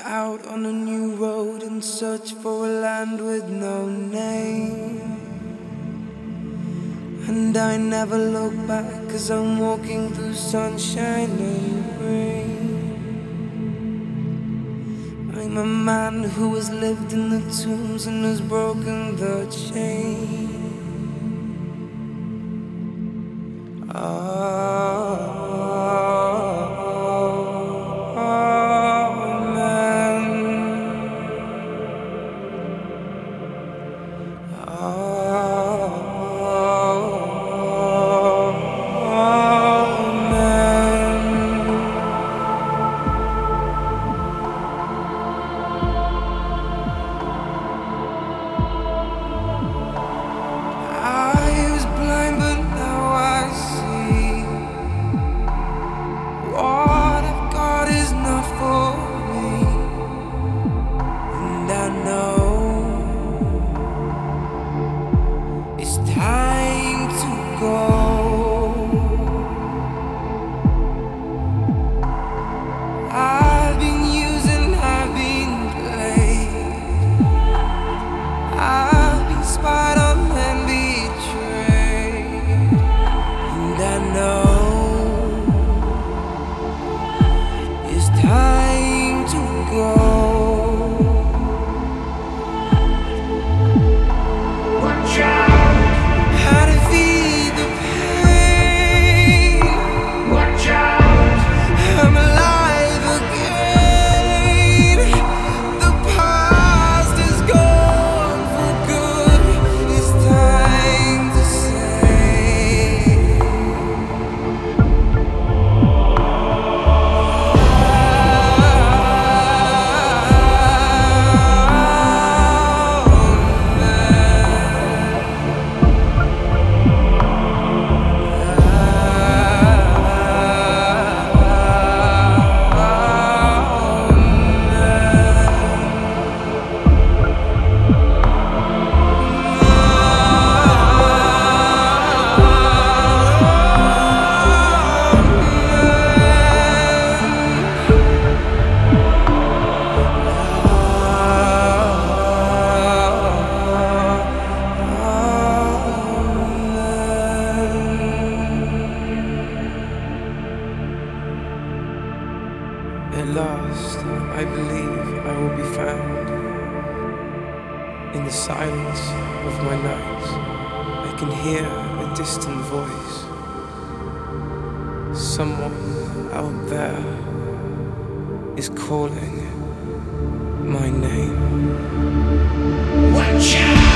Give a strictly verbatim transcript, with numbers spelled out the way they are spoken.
out on a new road in search for a land with no name. And I never look back, 'cause I'm walking through sunshine and rain. I'm a man who has lived in the tombs and has broken the chain. Oh. At last, I believe I will be found. In the silence of my night, I can hear a distant voice. Someone out there is calling my name. Watch out!